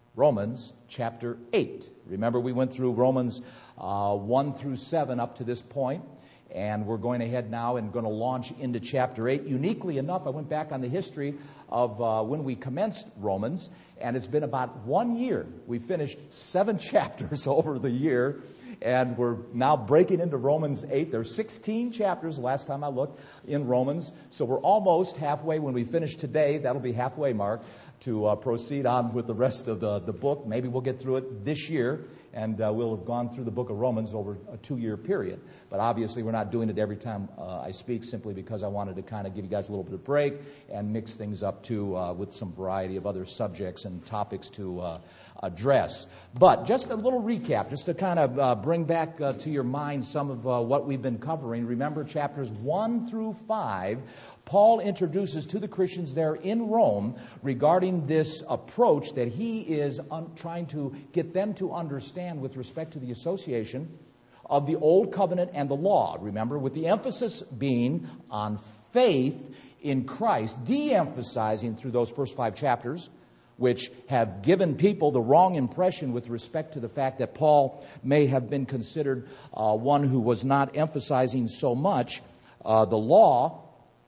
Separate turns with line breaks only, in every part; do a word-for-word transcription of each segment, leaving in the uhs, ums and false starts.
Romans chapter eight. Remember, we went through Romans uh, one through seven up to this point, and we're going ahead now and going to launch into chapter eight. Uniquely enough, I went back on the history of uh, when we commenced Romans, and it's been about one year. We finished seven chapters over the year, and we're now breaking into Romans eight. There's sixteen chapters last time I looked in Romans, so we're almost halfway. When we finish today, that'll be halfway mark to uh, proceed on with the rest of the, the book. Maybe we'll get through it this year, and uh, we'll have gone through the book of Romans over a two-year period. But obviously, we're not doing it every time uh, I speak, simply because I wanted to kind of give you guys a little bit of break and mix things up, too, uh, with some variety of other subjects and topics to uh, address. But just a little recap, just to kind of uh, bring back uh, to your mind some of uh, what we've been covering. Remember, chapters one through five, Paul introduces to the Christians there in Rome regarding this approach that he is un- trying to get them to understand with respect to the association of the Old Covenant and the law. Remember, with the emphasis being on faith in Christ, de-emphasizing through those first five chapters, which have given people the wrong impression with respect to the fact that Paul may have been considered uh, one who was not emphasizing so much uh, the law,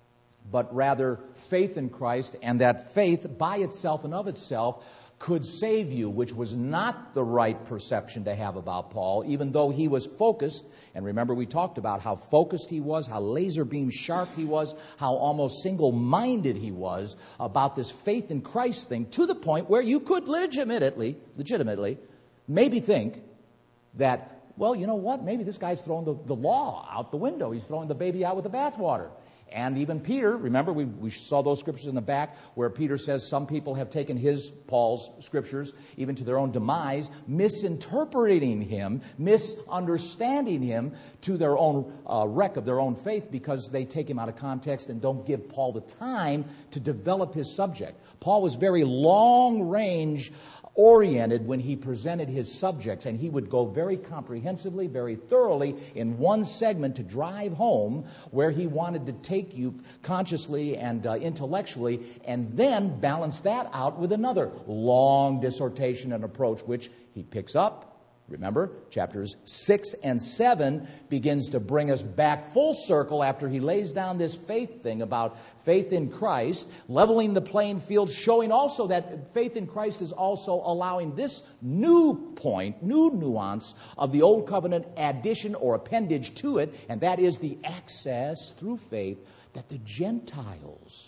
but rather faith in Christ, and that faith by itself and of itself could save you, which was not the right perception to have about Paul, even though he was focused. And remember, we talked about how focused he was, how laser beam sharp he was, how almost single-minded he was about this faith in Christ thing, to the point where you could legitimately, legitimately, maybe think that, well, you know what, maybe this guy's throwing the, the law out the window. He's throwing the baby out with the bathwater. And even Peter, remember, we, we saw those scriptures in the back where Peter says some people have taken his, Paul's scriptures, even to their own demise, misinterpreting him, misunderstanding him to their own uh, wreck of their own faith, because they take him out of context and don't give Paul the time to develop his subject. Paul was very long-range oriented when he presented his subjects, and he would go very comprehensively, very thoroughly in one segment to drive home where he wanted to take you consciously and uh, intellectually, and then balance that out with another long dissertation and approach, which he picks up. Remember, chapters six and seven begins to bring us back full circle after he lays down this faith thing about faith in Christ, leveling the playing field, showing also that faith in Christ is also allowing this new point, new nuance of the Old Covenant addition or appendage to it, and that is the access through faith that the Gentiles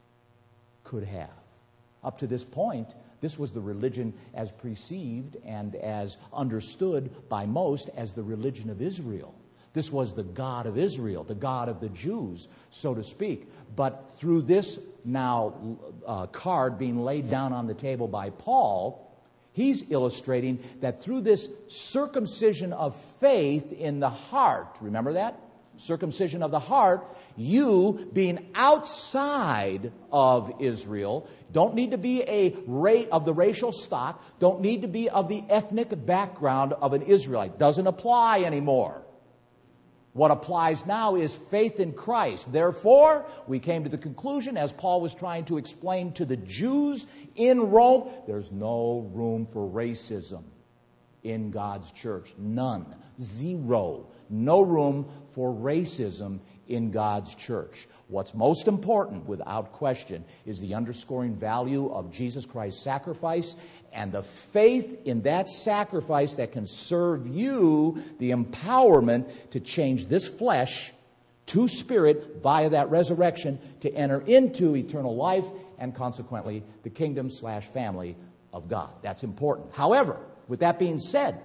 could have. Up to this point, this was the religion as perceived and as understood by most as the religion of Israel. This was the God of Israel, the God of the Jews, so to speak. But through this now uh, card being laid down on the table by Paul, he's illustrating that through this circumcision of faith in the heart, remember that? Circumcision of the heart, you being outside of Israel, don't need to be a ra- of the racial stock, don't need to be of the ethnic background of an Israelite. Doesn't apply anymore. What applies now is faith in Christ. Therefore, we came to the conclusion, as Paul was trying to explain to the Jews in Rome, there's no room for racism in God's church. None. Zero. No room for racism in God's church. What's most important, without question, is the underscoring value of Jesus Christ's sacrifice and the faith in that sacrifice that can serve you the empowerment to change this flesh to spirit via that resurrection to enter into eternal life and consequently the kingdom slash family of God. That's important. However, with that being said,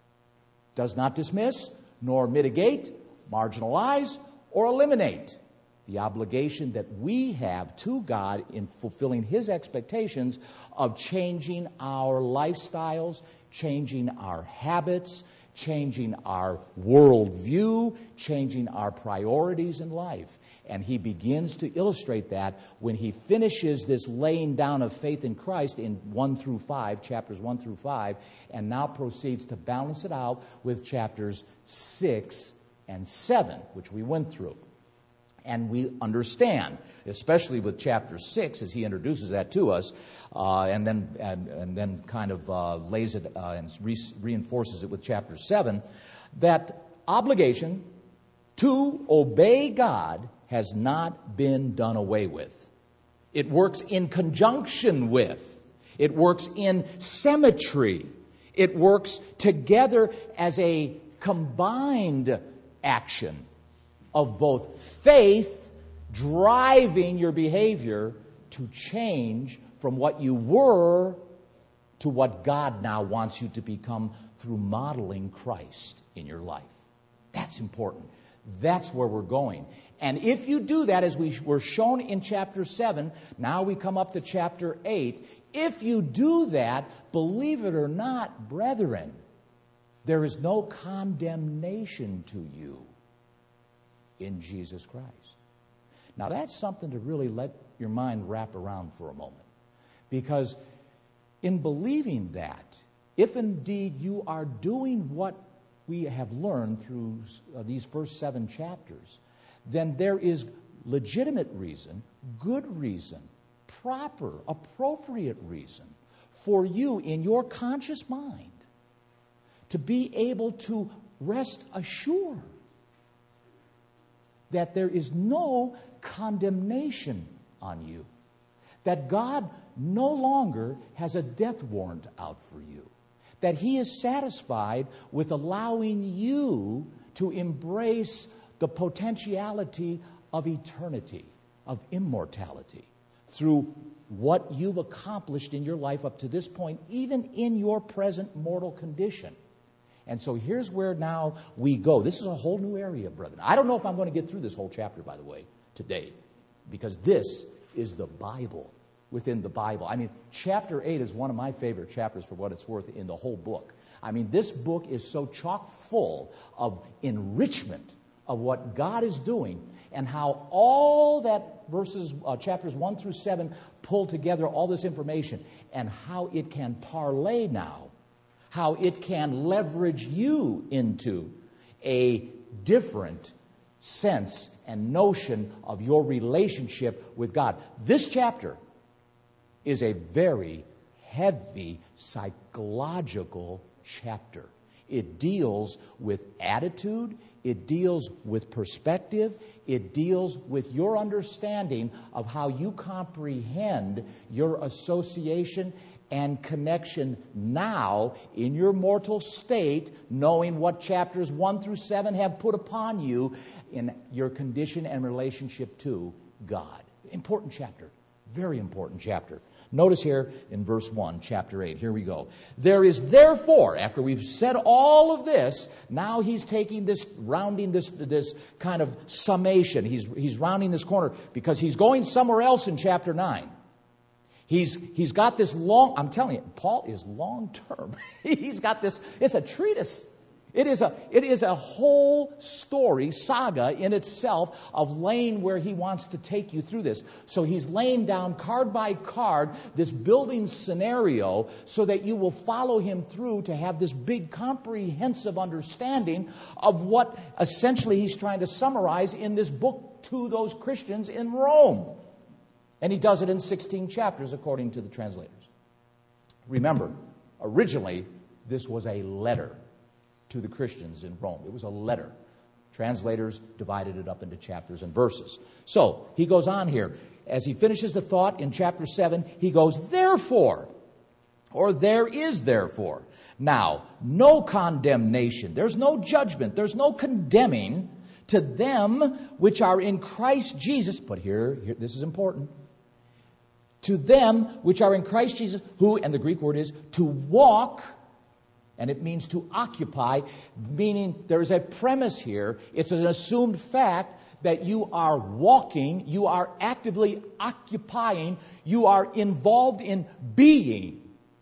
does not dismiss nor mitigate, marginalize, or eliminate the obligation that we have to God in fulfilling His expectations of changing our lifestyles, changing our habits, changing our worldview, changing our priorities in life. And he begins to illustrate that when he finishes this laying down of faith in Christ in one through five, chapters one through five, and now proceeds to balance it out with chapters six and seven, which we went through. And we understand, especially with chapter six, as he introduces that to us, uh, and then and, and then kind of uh, lays it uh, and re- reinforces it with chapter seven, that obligation to obey God has not been done away with. It works in conjunction with. It works in symmetry. It works together as a combined action of both faith driving your behavior to change from what you were to what God now wants you to become through modeling Christ in your life. That's important. That's where we're going. And if you do that, as we were shown in chapter seven, now we come up to chapter eight. If you do that, believe it or not, brethren, there is no condemnation to you in Jesus Christ. Now that's something to really let your mind wrap around for a moment. Because in believing that, if indeed you are doing what we have learned through uh, these first seven chapters, then there is legitimate reason, good reason, proper, appropriate reason for you in your conscious mind to be able to rest assured that there is no condemnation on you, that God no longer has a death warrant out for you, that He is satisfied with allowing you to embrace the potentiality of eternity, of immortality, through what you've accomplished in your life up to this point, even in your present mortal condition. And so here's where now we go. This is a whole new area, brethren. I don't know if I'm going to get through this whole chapter, by the way, today, because this is the Bible within the Bible. I mean, chapter eight is one of my favorite chapters for what it's worth in the whole book. I mean, this book is so chock full of enrichment of what God is doing and how all that verses, uh, chapters one through seven pull together all this information and how it can parlay now, how it can leverage you into a different sense and notion of your relationship with God. This chapter is a very heavy psychological chapter. It deals with attitude. It deals with perspective. It deals with your understanding of how you comprehend your association and connection now in your mortal state, knowing what chapters one through seven have put upon you in your condition and relationship to God. Important chapter. Very important chapter. Notice here in verse one, chapter eight. Here we go. There is therefore, after we've said all of this, now he's taking this, rounding this, this kind of summation. He's, he's rounding this corner because he's going somewhere else in chapter nine. He's, he's got this long, I'm telling you, Paul is long term. He's got this, it's a treatise. It is a, it is a whole story, saga in itself of laying where he wants to take you through this. So he's laying down card by card this building scenario so that you will follow him through to have this big comprehensive understanding of what essentially he's trying to summarize in this book to those Christians in Rome. And he does it in sixteen chapters according to the translators. Remember, originally this was a letter to the Christians in Rome. It was a letter. Translators divided it up into chapters and verses. So he goes on here. As he finishes the thought in chapter seven, he goes, therefore, or there is therefore. Now, no condemnation. There's no judgment. There's no condemning to them which are in Christ Jesus. But here, here this is important. To them which are in Christ Jesus, who, and the Greek word is, to walk. And it means to occupy, meaning there is a premise here. It's an assumed fact that you are walking, you are actively occupying, you are involved in being.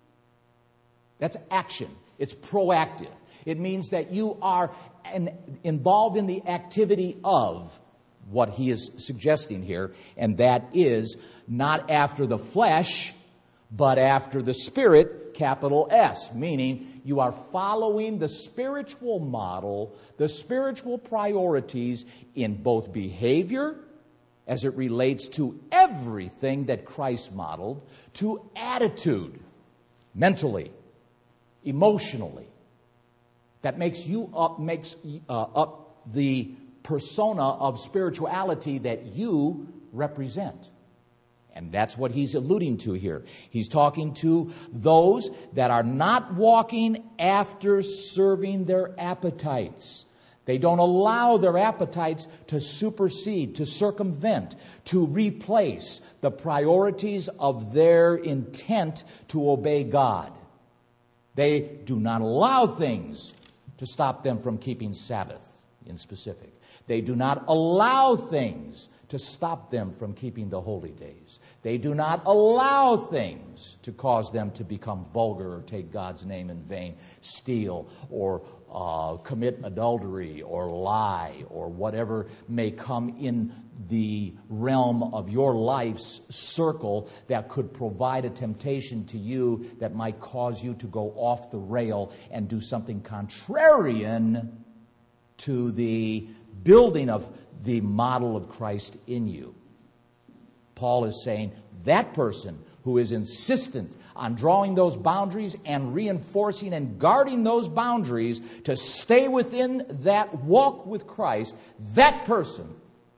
That's action. It's proactive. It means that you are an, involved in the activity of what he is suggesting here, and that is not after the flesh, but after the Spirit, capital S, meaning you are following the spiritual model, the spiritual priorities in both behavior as it relates to everything that Christ modeled, to attitude, mentally, emotionally, that makes you up, makes uh, up the persona of spirituality that you represent. And that's what he's alluding to here. He's talking to those that are not walking after serving their appetites. They don't allow their appetites to supersede, to circumvent, to replace the priorities of their intent to obey God. They do not allow things to stop them from keeping Sabbath in specific. They do not allow things to stop them from keeping the holy days. They do not allow things to cause them to become vulgar or take God's name in vain, steal or uh, commit adultery or lie or whatever may come in the realm of your life's circle that could provide a temptation to you that might cause you to go off the rail and do something contrarian to the building of the model of Christ in you. Paul is saying that person who is insistent on drawing those boundaries and reinforcing and guarding those boundaries to stay within that walk with Christ, that person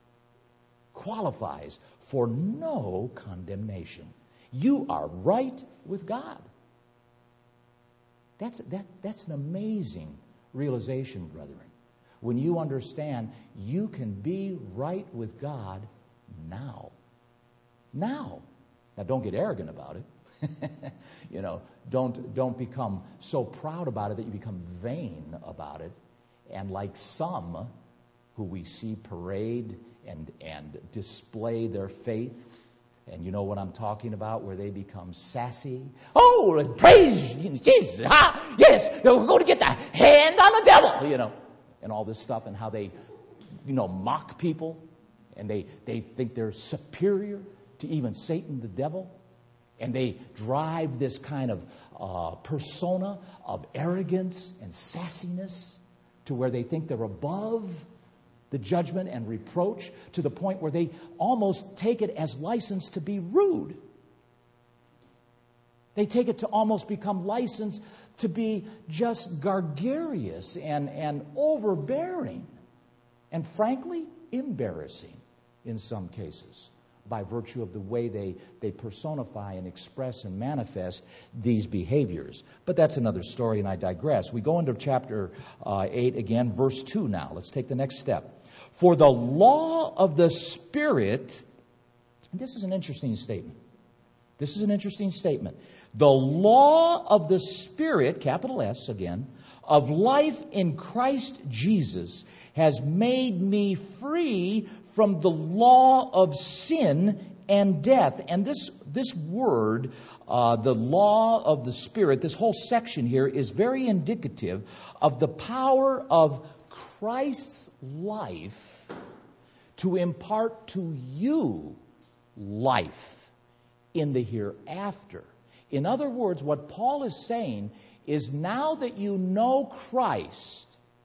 qualifies for no condemnation. You are right with God. That's, that, that's an amazing realization, brethren. When you understand you can be right with God now. Now. Now, don't get arrogant about it. you know, don't don't become so proud about it that you become vain about it. And like some who we see parade and, and display their faith, and you know what I'm talking about, where they become sassy. Oh, praise Jesus. Ah, yes, we're going to get the hand on the devil, you know. And all this stuff, and how they, you know, mock people, and they, they think they're superior to even Satan, the devil, and they drive this kind of uh, persona of arrogance and sassiness to where they think they're above the judgment and reproach, to the point where they almost take it as license to be rude. They take it to almost become license to be just gargarous and, and overbearing, and frankly, embarrassing in some cases, by virtue of the way they, they personify and express and manifest these behaviors. But that's another story, and I digress. We go into chapter uh, eight again, verse two now. Let's take the next step. For the law of the Spirit, and this is an interesting statement. This is an interesting statement. The law of the Spirit, capital S again, of life in Christ Jesus has made me free from the law of sin and death. And this this word, uh, the law of the Spirit, this whole section here is very indicative of the power of Christ's life to impart to you life in the hereafter. In other words, what Paul is saying is, now that you know Christ,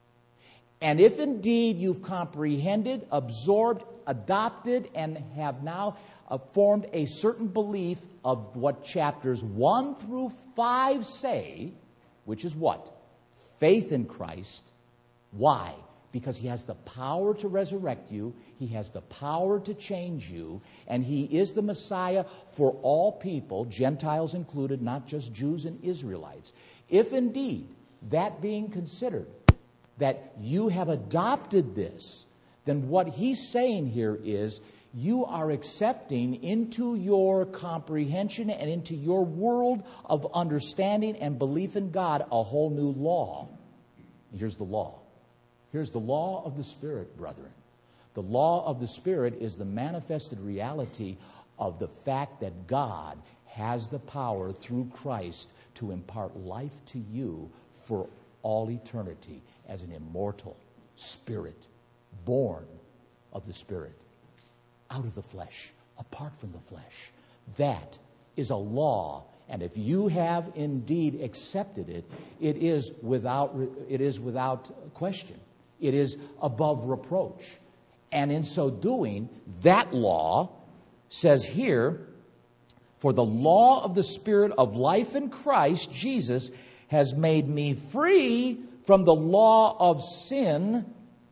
and if indeed you've comprehended, absorbed, adopted, and have now uh, formed a certain belief of what chapters one through five say, which is what? Faith in Christ. Why? Because He has the power to resurrect you. He has the power to change you. And He is the Messiah for all people, Gentiles included, not just Jews and Israelites. If indeed, that being considered, that you have adopted this, then what he's saying here is you are accepting into your comprehension and into your world of understanding and belief in God a whole new law. Here's the law. Here's the law of the Spirit, brethren. The law of the Spirit is the manifested reality of the fact that God has the power through Christ to impart life to you for all eternity as an immortal spirit, born of the Spirit, out of the flesh, apart from the flesh. That is a law, and if you have indeed accepted it, it is without it is without question. It is above reproach. And in so doing, that law says here, for the law of the Spirit of life in Christ Jesus has made me free from the law of sin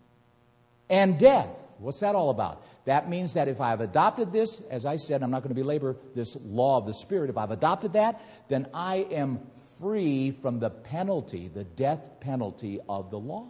and death. What's that all about? That means that if I've adopted this, as I said, I'm not going to belabor this law of the Spirit. If I've adopted that, then I am free from the penalty, the death penalty of the law.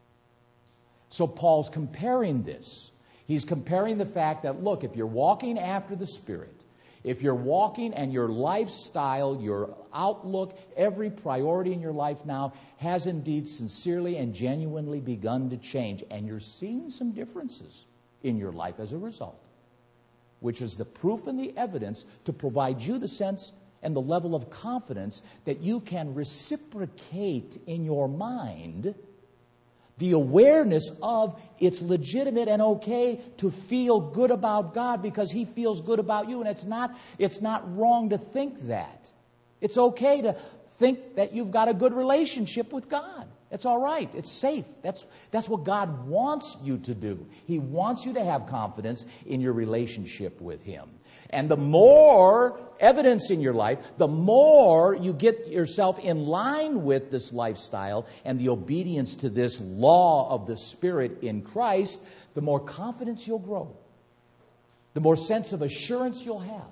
So Paul's comparing this. He's comparing the fact that, look, if you're walking after the Spirit, if you're walking and your lifestyle, your outlook, every priority in your life now has indeed sincerely and genuinely begun to change, and you're seeing some differences in your life as a result, which is the proof and the evidence to provide you the sense and the level of confidence that you can reciprocate in your mind the awareness of it's legitimate and okay to feel good about God because He feels good about you. And it's not, it's not wrong to think that. It's okay to think that you've got a good relationship with God. It's all right. It's safe. That's, that's what God wants you to do. He wants you to have confidence in your relationship with Him. And the more evidence in your life, the more you get yourself in line with this lifestyle and the obedience to this law of the Spirit in Christ, the more confidence you'll grow. The more sense of assurance you'll have.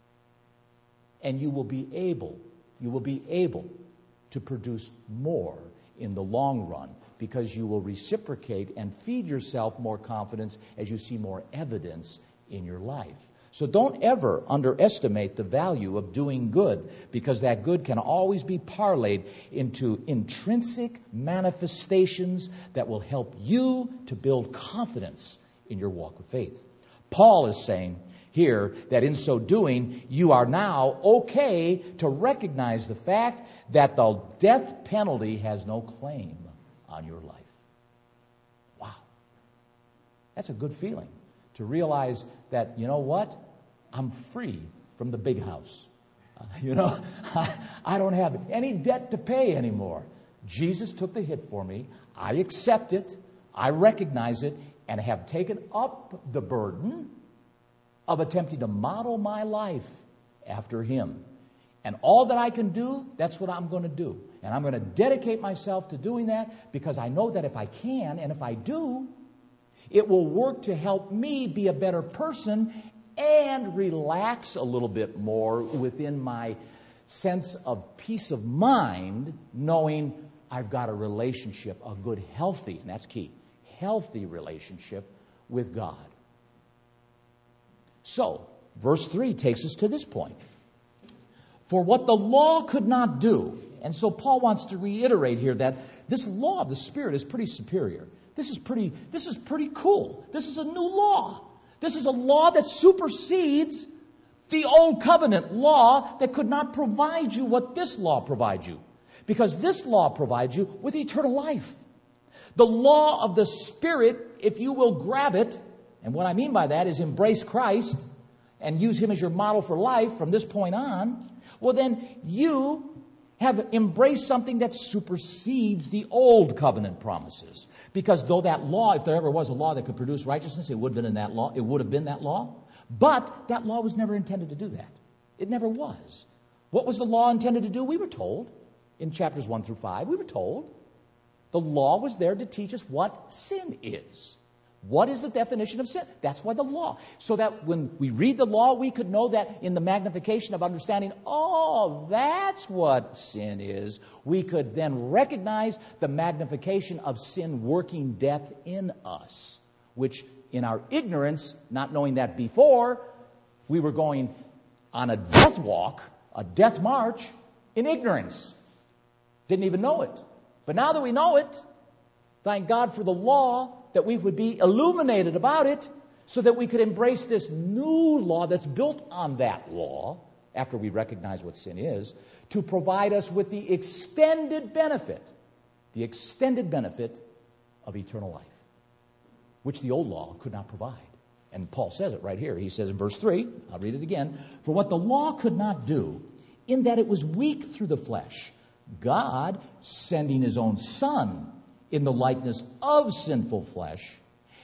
And you will be able, you will be able to produce more in the long run, because you will reciprocate and feed yourself more confidence as you see more evidence in your life. So don't ever underestimate the value of doing good, because that good can always be parlayed into intrinsic manifestations that will help you to build confidence in your walk of faith. Paul is saying here that in so doing, you are now okay to recognize the fact that the death penalty has no claim on your life. Wow. That's a good feeling, to realize that, you know what? I'm free from the big house. Uh, you know, I, I don't have any debt to pay anymore. Jesus took the hit for me. I accept it. I recognize it, and have taken up the burden of attempting to model my life after Him. And all that I can do, that's what I'm going to do. And I'm going to dedicate myself to doing that, because I know that if I can, and if I do, it will work to help me be a better person and relax a little bit more within my sense of peace of mind, knowing I've got a relationship, a good, healthy, and that's key, healthy relationship with God. So, verse three takes us to this point. For what the law could not do, and so Paul wants to reiterate here that this law of the Spirit is pretty superior. This is pretty, this is pretty cool. This is a new law. This is a law that supersedes the old covenant law that could not provide you what this law provides you. Because this law provides you with eternal life. The law of the Spirit, if you will grab it, and what I mean by that is embrace Christ and use Him as your model for life from this point on, well then you have embraced something that supersedes the old covenant promises. Because though that law, if there ever was a law that could produce righteousness, it would have been in that law. It would have been that law. But that law was never intended to do that. It never was. What was the law intended to do? We were told in chapters one through five. We were told the law was there to teach us what sin is. What is the definition of sin? That's why the law. So that when we read the law, we could know that in the magnification of understanding, oh, that's what sin is. We could then recognize the magnification of sin working death in us, which in our ignorance, not knowing that before, we were going on a death walk, a death march in ignorance. Didn't even know it. But now that we know it, thank God for the law, that we would be illuminated about it so that we could embrace this new law that's built on that law, after we recognize what sin is, to provide us with the extended benefit, the extended benefit of eternal life, which the old law could not provide. And Paul says it right here. He says in verse three, I'll read it again, for what the law could not do, in that it was weak through the flesh, God sending His own Son in the likeness of sinful flesh,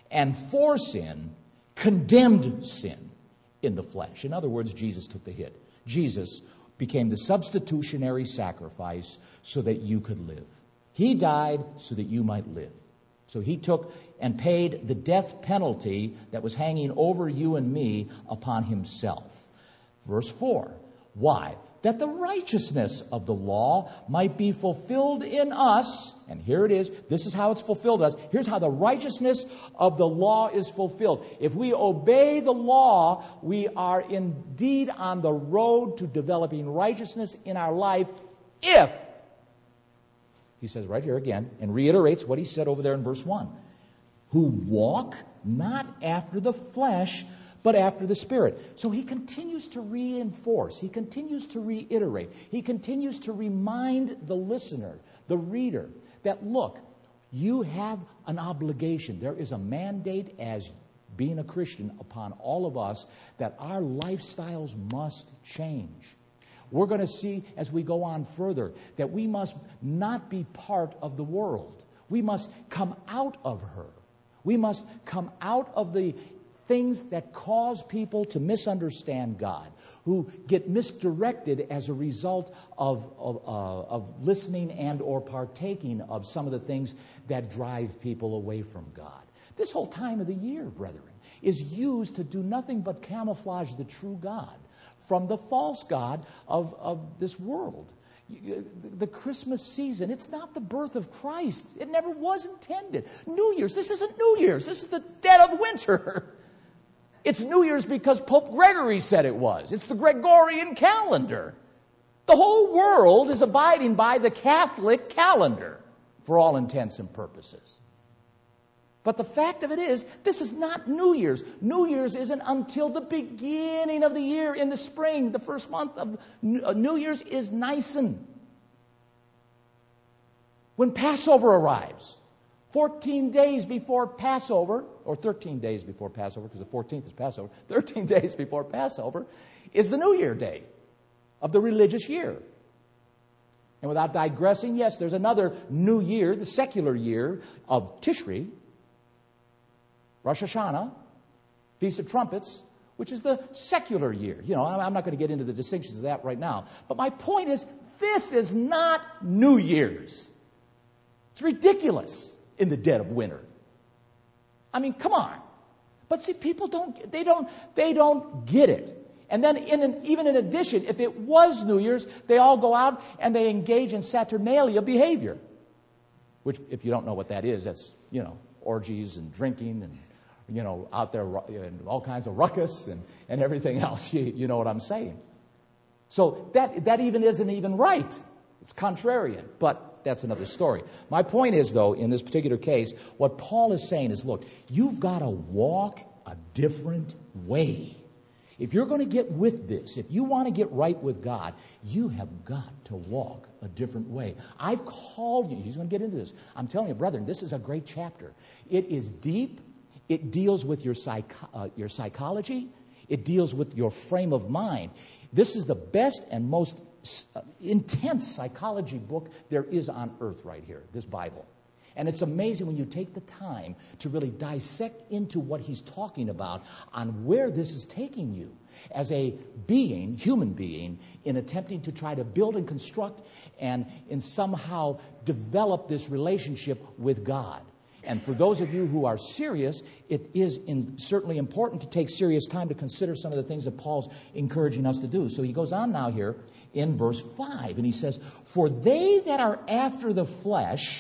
and for sin, condemned sin in the flesh. In other words, Jesus took the hit. Jesus became the substitutionary sacrifice so that you could live. He died so that you might live. So he took and paid the death penalty that was hanging over you and me upon himself. Verse four. Why? That the righteousness of the law might be fulfilled in us. And here it is. This is how it's fulfilled in us. Here's how the righteousness of the law is fulfilled. If we obey the law, we are indeed on the road to developing righteousness in our life if, he says right here again, and reiterates what he said over there in verse one, who walk not after the flesh, but after the Spirit. So he continues to reinforce, he continues to reiterate, he continues to remind the listener, the reader, that look, you have an obligation. There is a mandate as being a Christian upon all of us that our lifestyles must change. We're going to see as we go on further that we must not be part of the world. We must come out of her. We must come out of the things that cause people to misunderstand God, who get misdirected as a result of, of, uh, of listening and or partaking of some of the things that drive people away from God. This whole time of the year, brethren, is used to do nothing but camouflage the true God from the false God of, of this world. The Christmas season, it's not the birth of Christ. It never was intended. New Year's, this isn't New Year's. This is the dead of winter. It's New Year's because Pope Gregory said it was. It's the Gregorian calendar. The whole world is abiding by the Catholic calendar for all intents and purposes. But the fact of it is, this is not New Year's. New Year's isn't until the beginning of the year in the spring. The first month of New Year's is Nisan. When Passover arrives, fourteen days before Passover, or thirteen days before Passover, because the fourteenth is Passover, thirteen days before Passover is the New Year day of the religious year. And without digressing, yes, there's another new year, the secular year of Tishri, Rosh Hashanah, Feast of Trumpets, which is the secular year. You know, I'm not going to get into the distinctions of that right now. But my point is, this is not New Year's. It's ridiculous in the dead of winter. I mean, come on. But see, people don't, they don't, they don't get it. And then in an, even in addition, if it was New Year's, they all go out and they engage in Saturnalia behavior. Which, if you don't know what that is, that's, you know, orgies and drinking and, you know, out there and all kinds of ruckus and, and everything else. You, you know what I'm saying. So that that even isn't even right. It's contrarian. But that's another story. My point is, though, in this particular case, what Paul is saying is, look, you've got to walk a different way. If you're going to get with this, if you want to get right with God, you have got to walk a different way. I've called you. He's going to get into this. I'm telling you, brethren, this is a great chapter. It is deep. It deals with your psych, uh, your psychology. It deals with your frame of mind. This is the best and most uh, intense psychology book there is on earth right here, this Bible. And it's amazing when you take the time to really dissect into what he's talking about on where this is taking you as a being, human being, in attempting to try to build and construct and in somehow develop this relationship with God. And for those of you who are serious, it is in, certainly important to take serious time to consider some of the things that Paul's encouraging us to do. So he goes on now here in verse five, and he says, "For they that are after the flesh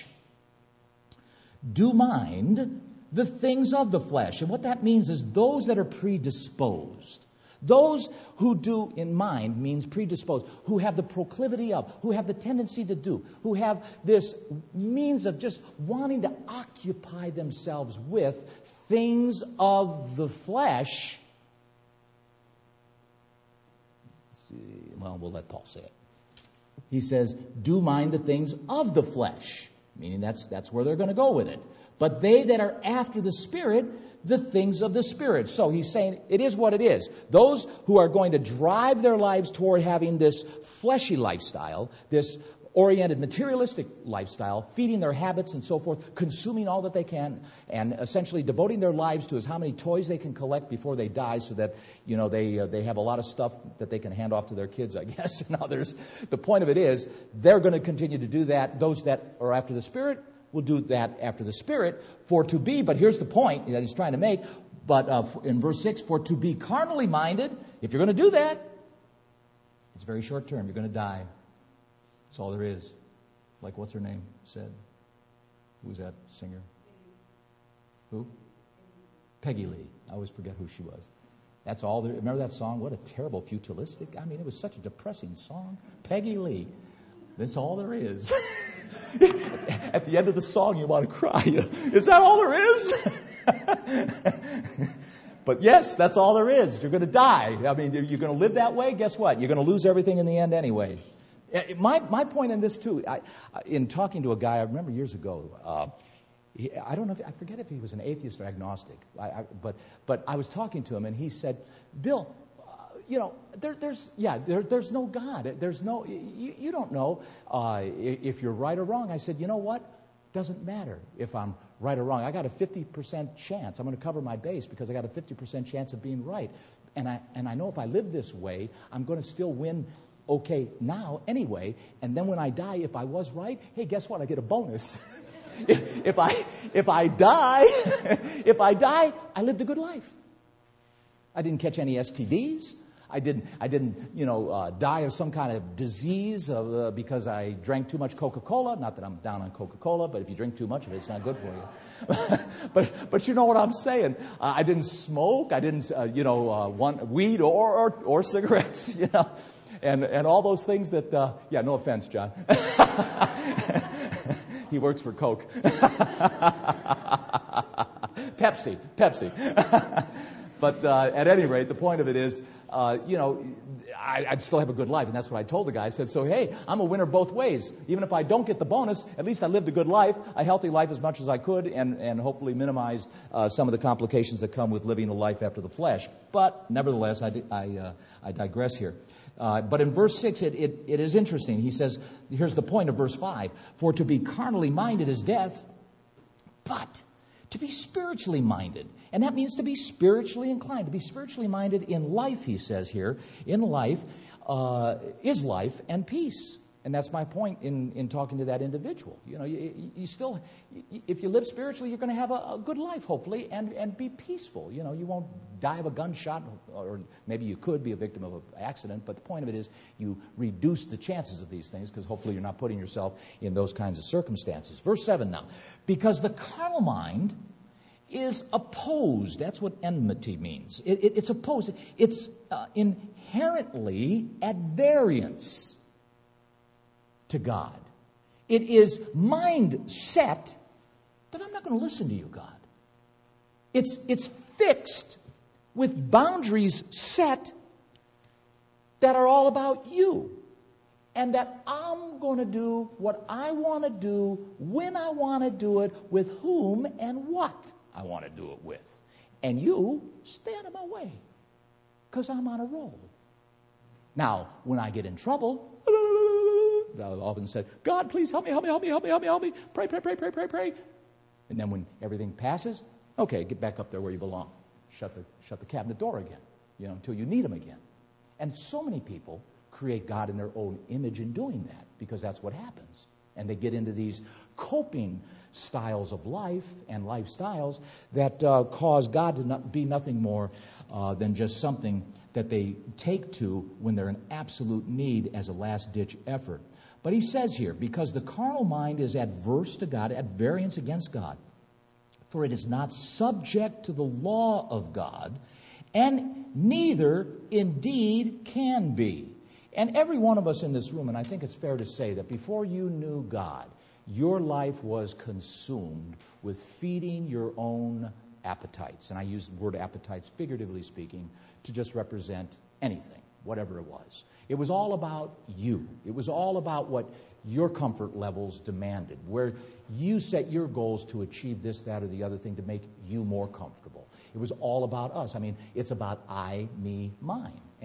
do mind the things of the flesh." And what that means is those that are predisposed. Those who do in mind means predisposed, who have the proclivity of, who have the tendency to do, who have this means of just wanting to occupy themselves with things of the flesh. Well, we'll let Paul say it. He says, do mind the things of the flesh, meaning that's that's where they're going to go with it. But they that are after the Spirit, the things of the Spirit. So he's saying it is what it is. Those who are going to drive their lives toward having this fleshy lifestyle, this oriented materialistic lifestyle, feeding their habits and so forth, consuming all that they can, and essentially devoting their lives to is how many toys they can collect before they die, so that you know they uh, they have a lot of stuff that they can hand off to their kids, I guess, and others. The point of it is, they're going to continue to do that. Those that are after the Spirit will do that after the Spirit. For to be, but here's the point that he's trying to make. But uh, in verse six, for to be carnally minded, if you're going to do that, it's very short term. You're going to die. That's all there is. Like what's her name said? Who's that singer? Who? Peggy Lee. I always forget who she was. That's all there. Remember that song? What a terrible futuristic. I mean, it was such a depressing song. Peggy Lee. That's all there is. At the end of the song, you want to cry. Is that all there is? But yes, that's all there is. You're going to die. I mean, you're going to live that way. Guess what? You're going to lose everything in the end anyway. My my point in this too, I, in talking to a guy, I remember years ago. Uh, he, I don't know. If, I forget if he was an atheist or agnostic. I, I, but but I was talking to him, and he said, "Bill, uh, you know, there, there's yeah, there, there's no God. There's no you, you don't know uh, if you're right or wrong." I said, "You know what? Doesn't matter if I'm right or wrong. I got a fifty percent chance. I'm going to cover my base because I got a fifty percent chance of being right. And I and I know if I live this way, I'm going to still win okay now anyway. And then when I die, if I was right, hey, guess what? I get a bonus. if, if I if I die, if I die, I lived a good life. I didn't catch any S T Ds. I didn't, I didn't, you know, uh, die of some kind of disease uh, because I drank too much Coca-Cola. Not that I'm down on Coca-Cola, but if you drink too much of it, it's not good for you. but, but you know what I'm saying. Uh, I didn't smoke. I didn't, uh, you know, uh, want weed or, or or cigarettes. You know, and and all those things that. Uh, yeah, no offense, John. He works for Coke. Pepsi, Pepsi. But uh, at any rate, the point of it is, uh, you know, I, I'd still have a good life. And that's what I told the guy. I said, so, hey, I'm a winner both ways. Even if I don't get the bonus, at least I lived a good life, a healthy life as much as I could, and, and hopefully minimize uh, some of the complications that come with living a life after the flesh. But nevertheless, I, I, uh, I digress here. Uh, but in verse six, it, it, it is interesting. He says, here's the point of verse five. For to be carnally minded is death, but to be spiritually minded. And that means to be spiritually inclined. To be spiritually minded in life, he says here, in life, uh, is life and peace. And that's my point in, in talking to that individual. You know, you, you still, if you live spiritually, you're going to have a, a good life, hopefully, and, and be peaceful. You know, you won't die of a gunshot, or maybe you could be a victim of an accident, but the point of it is you reduce the chances of these things because hopefully you're not putting yourself in those kinds of circumstances. Verse seven now. Because the carnal mind is opposed. That's what enmity means. It, it, it's opposed. It's uh, inherently at variance to God. It is mind set that I'm not going to listen to you, God. It's it's fixed with boundaries set that are all about you. And that I'm going to do what I want to do, when I want to do it, with whom and what I want to do it with. And you stay out of my way because I'm on a roll. Now, when I get in trouble, I often said, God, please help me, help me, help me, help me, help me, help me. Pray, pray, pray, pray, pray, pray. And then when everything passes, okay, get back up there where you belong. Shut the shut the cabinet door again, you know, until you need him again. And so many people create God in their own image in doing that because that's what happens. And they get into these coping styles of life and lifestyles that uh, cause God to not be nothing more uh, than just something that they take to when they're in absolute need as a last-ditch effort. But he says here, because the carnal mind is adverse to God, at variance against God, for it is not subject to the law of God, and neither indeed can be. And every one of us in this room, and I think it's fair to say that before you knew God, your life was consumed with feeding your own appetites. And I use the word appetites, figuratively speaking, to just represent anything, whatever it was. It was all about you. It was all about what your comfort levels demanded, where you set your goals to achieve this, that, or the other thing to make you more comfortable. It was all about us. I mean, it's about I, me, mine.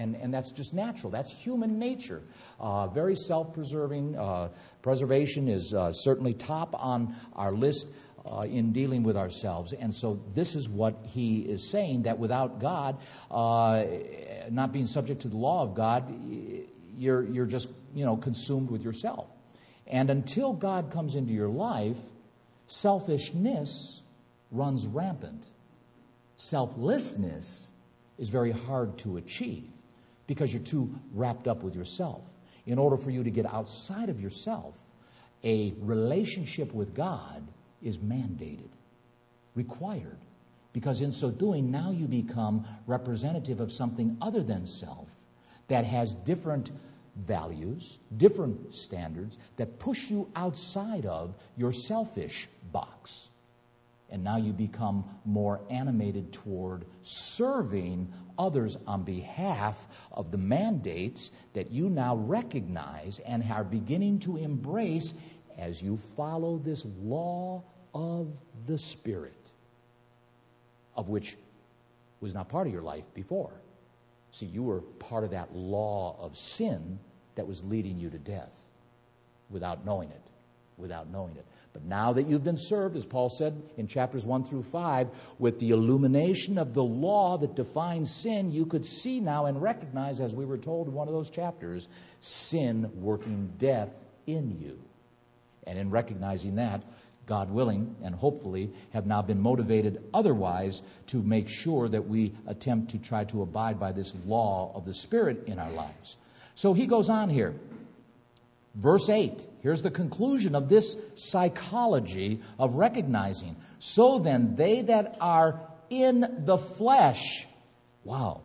And, and that's just natural. That's human nature. Uh, very self-preserving. Uh, preservation is uh, certainly top on our list uh, in dealing with ourselves. And so this is what he is saying, that without God, uh, not being subject to the law of God, you're, you're just, you know, consumed with yourself. And until God comes into your life, selfishness runs rampant. Selflessness is very hard to achieve because you're too wrapped up with yourself. In order for you to get outside of yourself, a relationship with God is mandated, required, because in so doing, now you become representative of something other than self that has different values, different standards that push you outside of your selfish box. And now you become more animated toward serving others on behalf of the mandates that you now recognize and are beginning to embrace as you follow this law of the Spirit, of which was not part of your life before. See, you were part of that law of sin that was leading you to death without knowing it, without knowing it. But now that you've been served, as Paul said in chapters one through five, with the illumination of the law that defines sin, you could see now and recognize, as we were told in one of those chapters, sin working death in you. And in recognizing that, God willing, and hopefully have now been motivated otherwise to make sure that we attempt to try to abide by this law of the Spirit in our lives. So he goes on here. Verse eight, here's the conclusion of this psychology of recognizing. So then, they that are in the flesh, wow,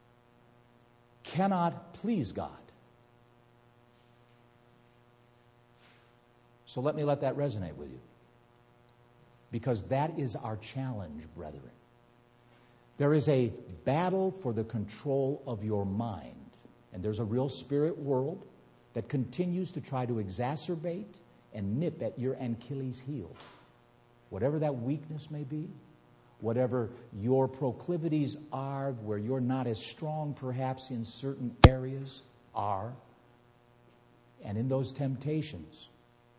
cannot please God. So let me let that resonate with you. Because that is our challenge, brethren. There is a battle for the control of your mind. And there's a real spirit world that continues to try to exacerbate and nip at your Achilles heel. Whatever that weakness may be, whatever your proclivities are, where you're not as strong perhaps in certain areas are, and in those temptations,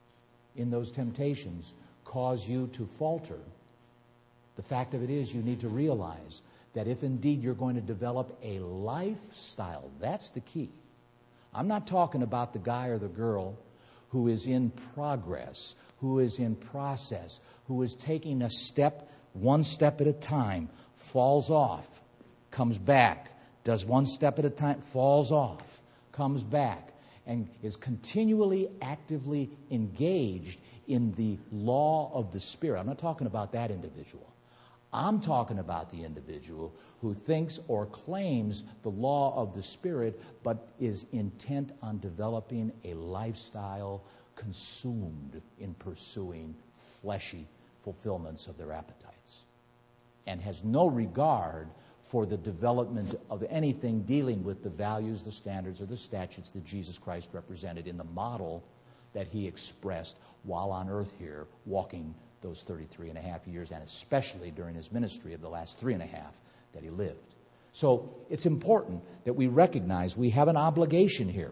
in those temptations cause you to falter. The fact of it is, you need to realize that if indeed you're going to develop a lifestyle, that's the key. I'm not talking about the guy or the girl who is in progress, who is in process, who is taking a step, one step at a time, falls off, comes back, does one step at a time, falls off, comes back, and is continually actively engaged in the law of the Spirit. I'm not talking about that individual. I'm talking about the individual who thinks or claims the law of the Spirit, but is intent on developing a lifestyle consumed in pursuing fleshy fulfillments of their appetites, and has no regard for the development of anything dealing with the values, the standards, or the statutes that Jesus Christ represented in the model that he expressed while on earth here, walking those thirty-three and a half years, and especially during his ministry of the last three and a half that he lived. So it's important that we recognize we have an obligation here.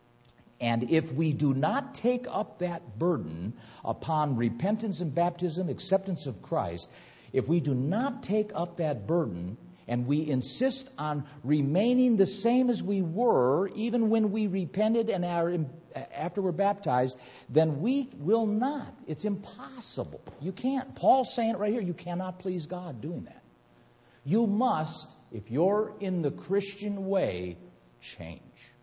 And if we do not take up that burden upon repentance and baptism, acceptance of Christ, if we do not take up that burden and we insist on remaining the same as we were, even when we repented and are in, after we're baptized, then we will not. It's impossible. You can't. Paul's saying it right here. You cannot please God doing that. You must, if you're in the Christian way, change.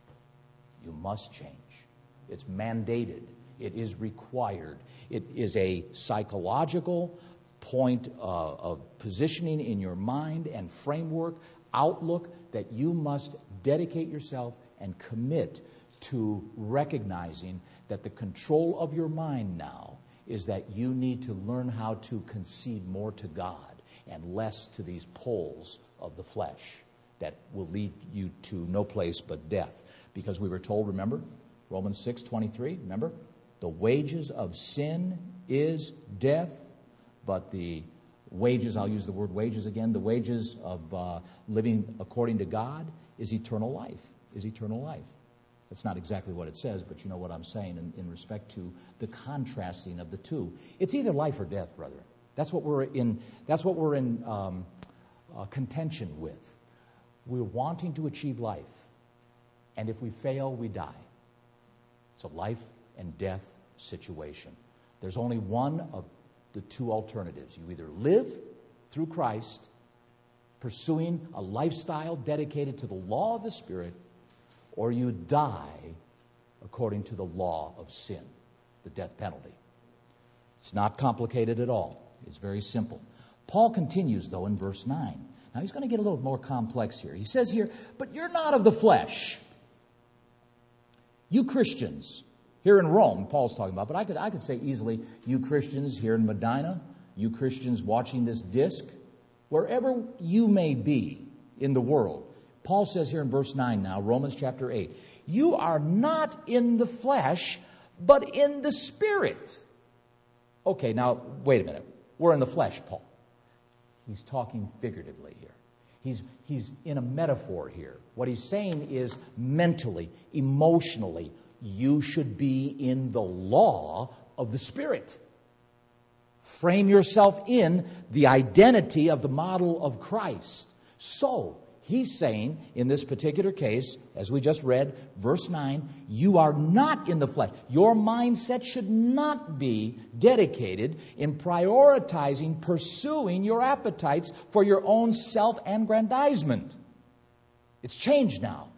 You must change. It's mandated. It is required. It is a psychological point uh, of positioning in your mind and framework, outlook, that you must dedicate yourself and commit to recognizing that the control of your mind now is that you need to learn how to concede more to God and less to these pulls of the flesh that will lead you to no place but death. Because we were told, remember, Romans six twenty-three, remember? The wages of sin is death, but the wages, I'll use the word wages again, the wages of uh, living according to God is eternal life, is eternal life. That's not exactly what it says, but you know what I'm saying in, in respect to the contrasting of the two. It's either life or death, brother. That's what we're in, that's what we're in um, uh, contention with. We're wanting to achieve life, and if we fail, we die. It's a life and death situation. There's only one of the two alternatives. You either live through Christ, pursuing a lifestyle dedicated to the law of the Spirit, or you die according to the law of sin, the death penalty. It's not complicated at all. It's very simple. Paul continues, though, in verse nine. Now, he's going to get a little more complex here. He says here, but you're not of the flesh. You Christians, here in Rome, Paul's talking about, but I could I could say easily, you Christians here in Medina, you Christians watching this disc, wherever you may be in the world. Paul says here in verse nine now, Romans chapter eight, you are not in the flesh, but in the Spirit. Okay, now, wait a minute. We're in the flesh, Paul. He's talking figuratively here. He's, he's in a metaphor here. What he's saying is mentally, emotionally, you should be in the law of the Spirit. Frame yourself in the identity of the model of Christ. So, he's saying, in this particular case, as we just read, verse nine, you are not in the flesh. Your mindset should not be dedicated in prioritizing, pursuing your appetites for your own self-aggrandizement. It's changed now.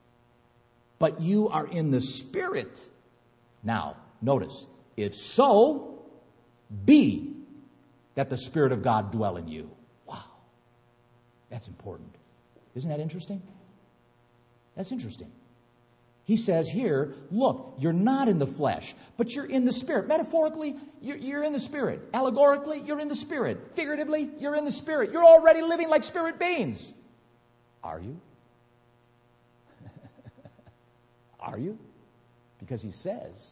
But you are in the Spirit. Now, notice, if so, be that the Spirit of God dwell in you. Wow. That's important. Isn't that interesting? That's interesting. He says here, look, you're not in the flesh, but you're in the Spirit. Metaphorically, you're, you're in the Spirit. Allegorically, you're in the Spirit. Figuratively, you're in the Spirit. You're already living like Spirit beings. Are you? Are you? Because he says,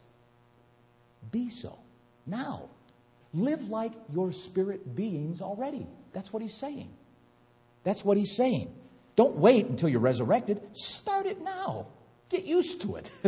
be so. Now, live like your Spirit beings already. That's what he's saying. That's what he's saying. Don't wait until you're resurrected. Start it now. Get used to it.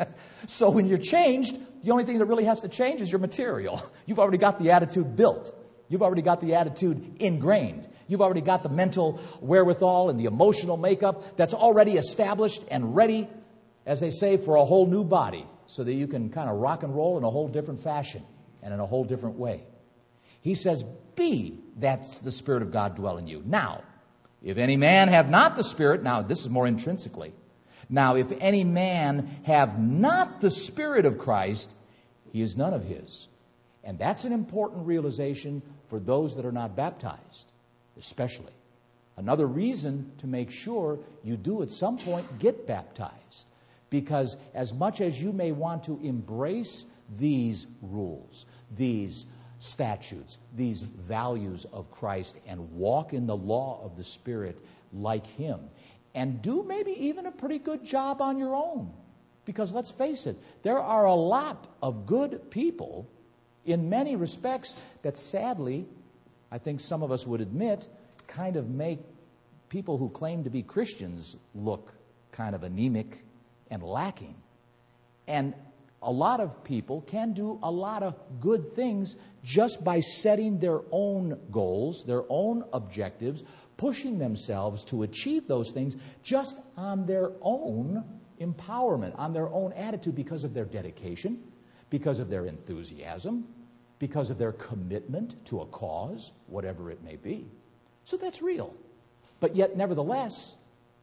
So when you're changed, the only thing that really has to change is your material. You've already got the attitude built. You've already got the attitude ingrained. You've already got the mental wherewithal and the emotional makeup that's already established and ready, as they say, for a whole new body, so that you can kind of rock and roll in a whole different fashion and in a whole different way. He says, be that the Spirit of God dwell in you. Now, if any man have not the Spirit, now this is more intrinsically. Now, if any man have not the Spirit of Christ, he is none of his. And that's an important realization for those that are not baptized, especially. Another reason to make sure you do at some point get baptized. Because as much as you may want to embrace these rules, these statutes, these values of Christ, and walk in the law of the Spirit like Him, and do maybe even a pretty good job on your own. Because let's face it, there are a lot of good people in many respects that sadly, I think some of us would admit, kind of make people who claim to be Christians look kind of anemic and lacking. And a lot of people can do a lot of good things just by setting their own goals, their own objectives, pushing themselves to achieve those things just on their own empowerment, on their own attitude, because of their dedication, because of their enthusiasm, because of their commitment to a cause, whatever it may be. So that's real. But yet, nevertheless,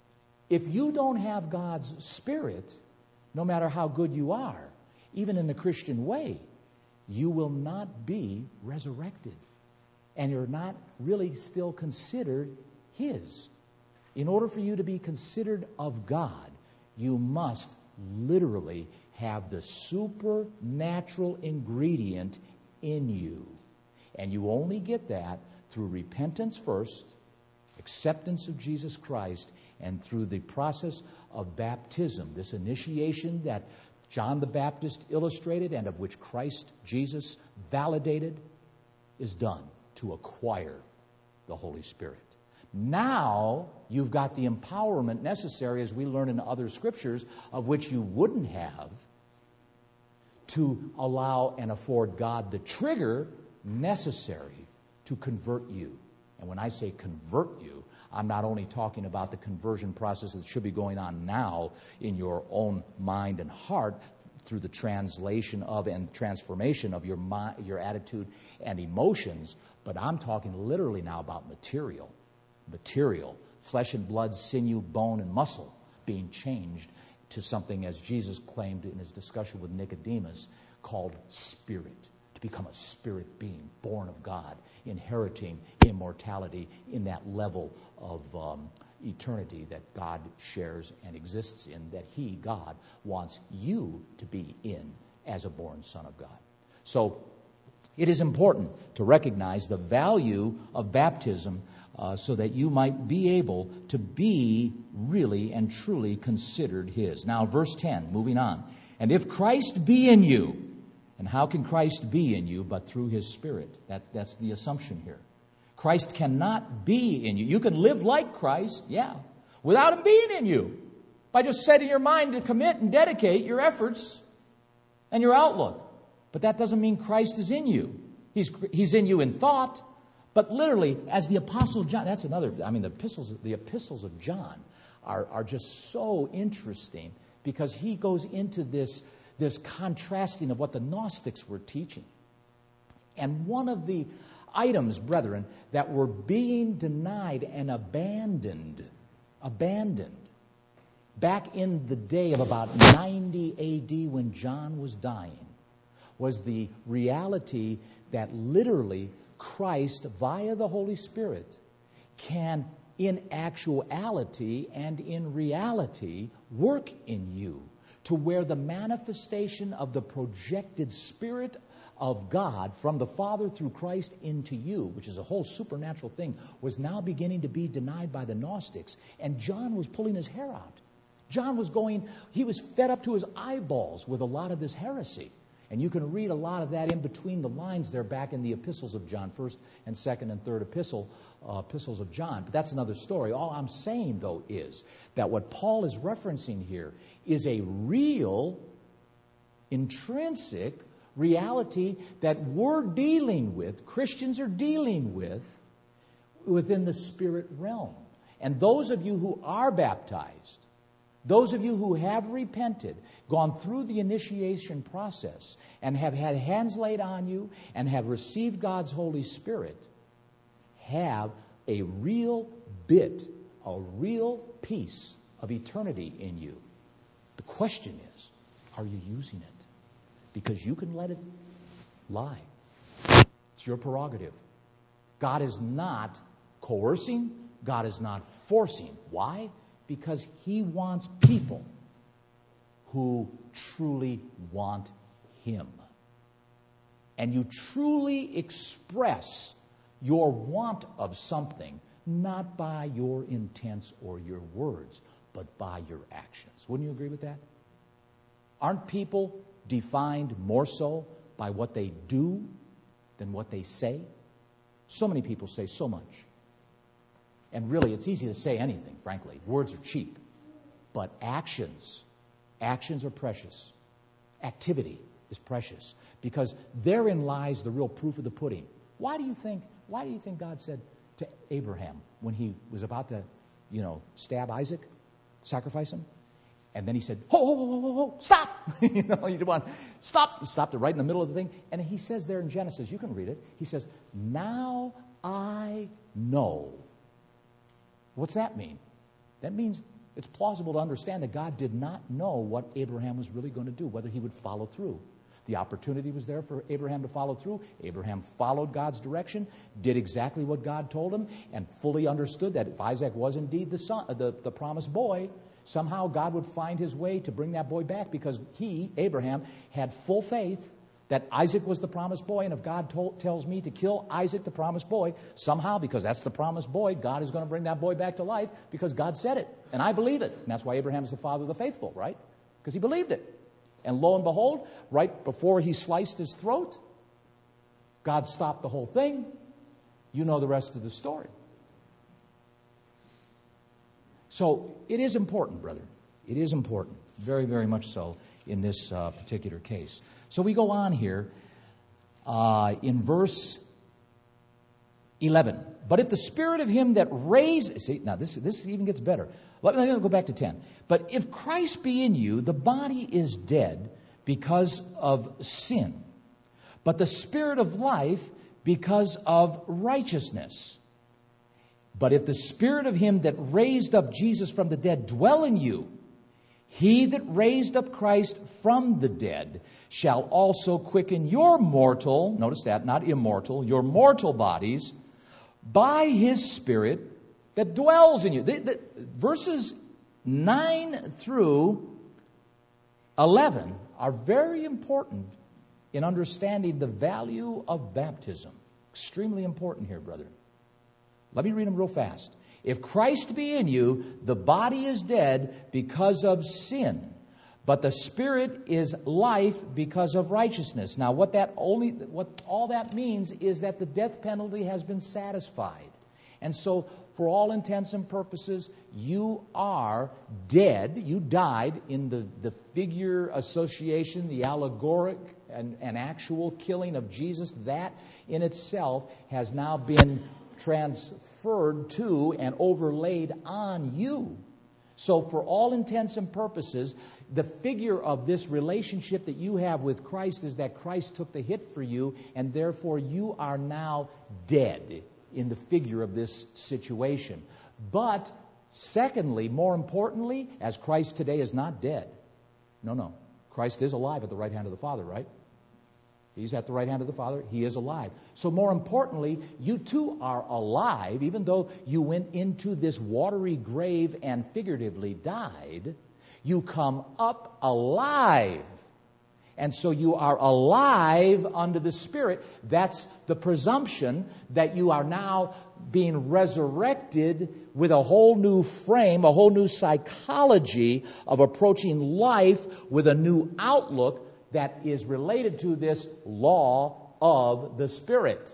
if you don't have God's Spirit, no matter how good you are, even in the Christian way, you will not be resurrected. And you're not really still considered His. In order for you to be considered of God, you must literally have the supernatural ingredient in you. And you only get that through repentance first, acceptance of Jesus Christ, and through the process of baptism, this initiation that John the Baptist illustrated and of which Christ Jesus validated, is done to acquire the Holy Spirit. Now you've got the empowerment necessary, as we learn in other scriptures, of which you wouldn't have, to allow and afford God the trigger necessary to convert you. And when I say convert you, I'm not only talking about the conversion process that should be going on now in your own mind and heart through the translation of and transformation of your mind, your attitude and emotions, but I'm talking literally now about material. Material, flesh and blood, sinew, bone, and muscle being changed to something, as Jesus claimed in his discussion with Nicodemus, called spirit. To become a spirit being, born of God, inheriting immortality in that level of um, eternity that God shares and exists in, that he, God, wants you to be in as a born son of God. So it is important to recognize the value of baptism uh, so that you might be able to be really and truly considered his. Now, verse ten, moving on. And if Christ be in you, and how can Christ be in you but through his Spirit? That, that's the assumption here. Christ cannot be in you. You can live like Christ, yeah, without him being in you. By just setting your mind to commit and dedicate your efforts and your outlook. But that doesn't mean Christ is in you. He's, he's in you in thought. But literally, as the Apostle John, that's another, I mean, the epistles, the epistles of John are, are just so interesting because he goes into this this contrasting of what the Gnostics were teaching. And one of the items, brethren, that were being denied and abandoned, abandoned, back in the day of about ninety A D when John was dying, was the reality that literally Christ, via the Holy Spirit, can in actuality and in reality work in you, to where the manifestation of the projected Spirit of God from the Father through Christ into you, which is a whole supernatural thing, was now beginning to be denied by the Gnostics. And John was pulling his hair out. John was going, he was fed up to his eyeballs with a lot of this heresy. And you can read a lot of that in between the lines there back in the epistles of John, first and second and third epistle, uh, epistles of John. But that's another story. All I'm saying, though, is that what Paul is referencing here is a real, intrinsic reality that we're dealing with, Christians are dealing with, within the spirit realm. And those of you who are baptized, those of you who have repented, gone through the initiation process, and have had hands laid on you, and have received God's Holy Spirit, have a real bit, a real piece of eternity in you. The question is, are you using it? Because you can let it lie. It's your prerogative. God is not coercing. God is not forcing. Why? Because he wants people who truly want him. And you truly express your want of something, not by your intents or your words, but by your actions. Wouldn't you agree with that? Aren't people defined more so by what they do than what they say? So many people say so much. And really, it's easy to say anything, frankly. Words are cheap. But actions, actions are precious. Activity is precious. Because therein lies the real proof of the pudding. Why do you think, why do you think God said to Abraham when he was about to, you know, stab Isaac, sacrifice him? And then he said, ho, ho, ho, ho, ho, stop! you know, you want stop. Stopped it right in the middle of the thing. And he says there in Genesis, you can read it, he says, now I know. What's that mean? That means it's plausible to understand that God did not know what Abraham was really going to do, whether he would follow through. The opportunity was there for Abraham to follow through. Abraham followed God's direction, did exactly what God told him, and fully understood that if Isaac was indeed the son, the, the promised boy, somehow God would find his way to bring that boy back, because he, Abraham, had full faith that Isaac was the promised boy, and if God told, tells me to kill Isaac, the promised boy, somehow, because that's the promised boy, God is going to bring that boy back to life, because God said it, and I believe it. And that's why Abraham is the father of the faithful, right? Because he believed it. And lo and behold, right before he sliced his throat, God stopped the whole thing, you know the rest of the story. So it is important, brother. It is important. Very, very much so in this uh, particular case. So we go on here uh, in verse eleven. But if the Spirit of him that raised... See, now this, this even gets better. Let me go back to ten. But if Christ be in you, the body is dead because of sin, but the Spirit of life because of righteousness. But if the Spirit of him that raised up Jesus from the dead dwell in you, he that raised up Christ from the dead shall also quicken your mortal, notice that, not immortal, your mortal bodies by his Spirit that dwells in you. The, the, verses nine through eleven are very important in understanding the value of baptism. Extremely important here, brother. Let me read them real fast. If Christ be in you, the body is dead because of sin, but the Spirit is life because of righteousness. Now, what that only, what all that means is that the death penalty has been satisfied. And so, for all intents and purposes, you are dead. You died in the, the figure association, the allegoric and, and actual killing of Jesus. That in itself has now been transferred to and overlaid on you. So for all intents and purposes, the figure of this relationship that you have with Christ is that Christ took the hit for you, and therefore you are now dead in the figure of this situation. But secondly, more importantly, as Christ today is not dead. No, no. Christ is alive at the right hand of the Father, right? He's at the right hand of the Father. He is alive. So more importantly, you too are alive, even though you went into this watery grave and figuratively died. You come up alive. And so you are alive under the Spirit. That's the presumption that you are now being resurrected with a whole new frame, a whole new psychology of approaching life with a new outlook that is related to this law of the Spirit,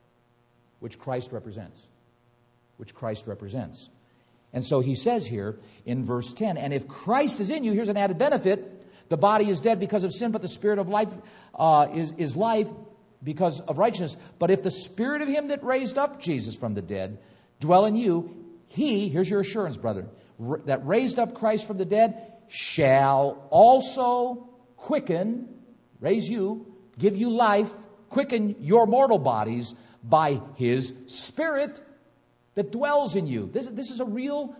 which Christ represents. Which Christ represents. And so he says here in verse ten, and if Christ is in you, here's an added benefit. The body is dead because of sin, but the Spirit of life uh, is, is life because of righteousness. But if the Spirit of him that raised up Jesus from the dead dwell in you, he, here's your assurance, brother, r- that raised up Christ from the dead shall also quicken, raise you, give you life, quicken your mortal bodies by his Spirit that dwells in you. This, this is a real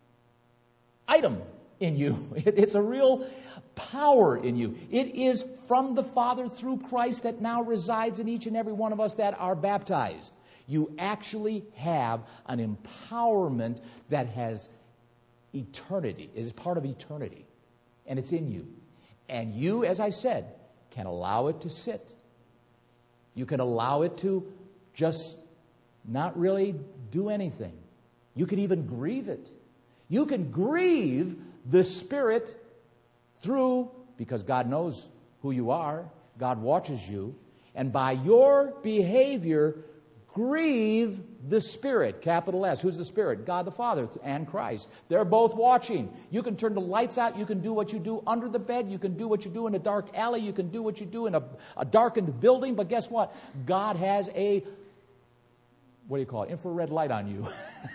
item in you. It, it's a real power in you. It is from the Father through Christ that now resides in each and every one of us that are baptized. You actually have an empowerment that has eternity, is part of eternity. And it's in you. And you, as I said, can allow it to sit. You can allow it to just not really do anything. You can even grieve it. You can grieve the Spirit through, because God knows who you are, God watches you, and by your behavior, grieve the Spirit, capital S. Who's the Spirit? God the Father and Christ. They're both watching. You can turn the lights out. You can do what you do under the bed. You can do what you do in a dark alley. You can do what you do in a, a darkened building. But guess what? God has a, what do you call it, infrared light on you.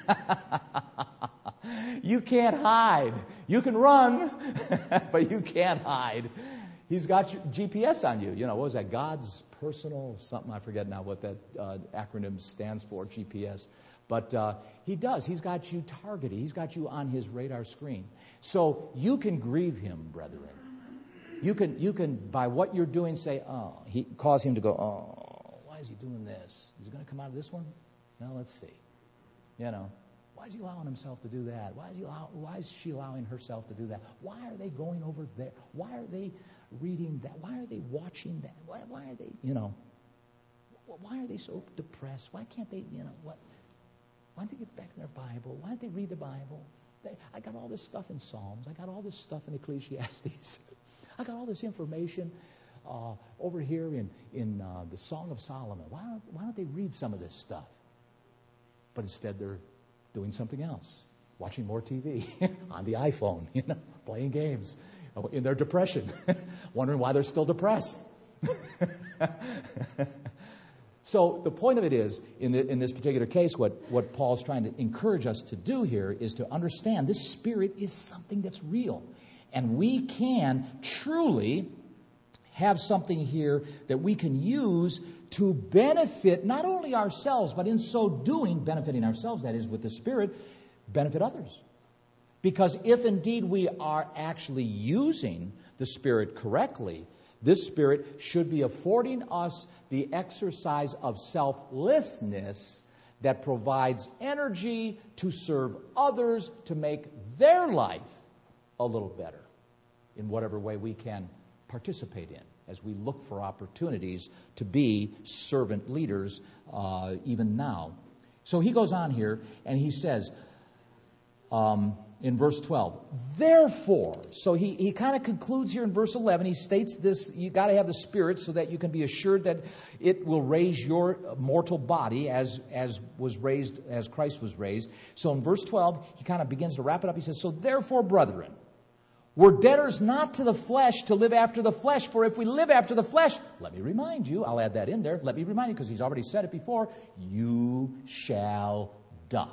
You can't hide. You can run, but you can't hide. He's got your G P S on you. You know, what was that? God's personal something. I forget now what that uh, acronym stands for, G P S. But uh, he does. He's got you targeted. He's got you on his radar screen. So you can grieve him, brethren. You can, you can by what you're doing, say, oh, he cause him to go, oh, why is he doing this? Is he going to come out of this one? No, let's see. You know. Why is he allowing himself to do that? Why is he allow, why is she allowing herself to do that? Why are they going over there? Why are they reading that? Why are they watching that? Why, why are they, you know, why are they so depressed? Why can't they, you know, what? Why don't they get back in their Bible? Why don't they read the Bible? They, I got all this stuff in Psalms. I got all this stuff in Ecclesiastes. I got all this information uh, over here in, in uh, the Song of Solomon. Why don't, why don't they read some of this stuff? But instead they're doing something else, watching more T V on the iPhone, you know, playing games, in their depression, wondering why they're still depressed. So the point of it is, in, the, in this particular case, what, what Paul's trying to encourage us to do here is to understand this Spirit is something that's real. And we can truly have something here that we can use to benefit not only ourselves, but in so doing, benefiting ourselves, that is with the Spirit, benefit others. Because if indeed we are actually using the Spirit correctly, this Spirit should be affording us the exercise of selflessness that provides energy to serve others, to make their life a little better in whatever way we can participate in, as we look for opportunities to be servant leaders uh, even now. So he goes on here and he says, um, in verse twelve, therefore, so he, he kind of concludes here in verse eleven, he states this, you got to have the Spirit so that you can be assured that it will raise your mortal body as, as was raised, as Christ was raised. So in verse twelve, he kind of begins to wrap it up. He says, so therefore, brethren, we're debtors not to the flesh to live after the flesh, for if we live after the flesh, let me remind you, I'll add that in there, let me remind you, because he's already said it before, you shall die.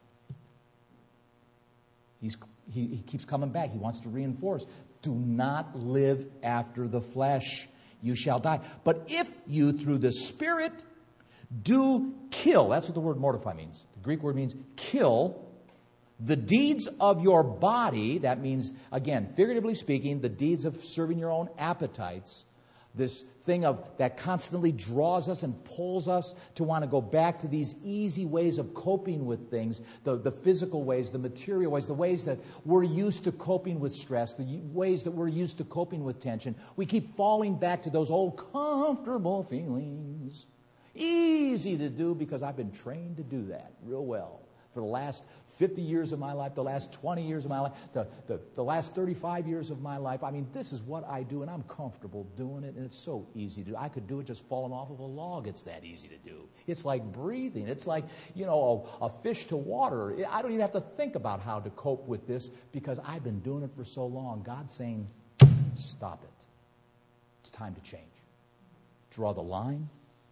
He's, he, he keeps coming back. He wants to reinforce. Do not live after the flesh. You shall die. But if you, through the Spirit, do kill, that's what the word mortify means. The Greek word means kill the deeds of your body. That means, again, figuratively speaking, the deeds of serving your own appetites. This thing of that constantly draws us and pulls us to want to go back to these easy ways of coping with things, the, the physical ways, the material ways, the ways that we're used to coping with stress, the ways that we're used to coping with tension. We keep falling back to those old comfortable feelings. Easy to do because I've been trained to do that real well for the last fifty years of my life, the last twenty years of my life, the, the, the last thirty-five years of my life. I mean, this is what I do, and I'm comfortable doing it, and it's so easy to do. I could do it just falling off of a log. It's that easy to do. It's like breathing. It's like, you know, a, a fish to water. I don't even have to think about how to cope with this because I've been doing it for so long. God's saying, stop it. It's time to change. Draw the line.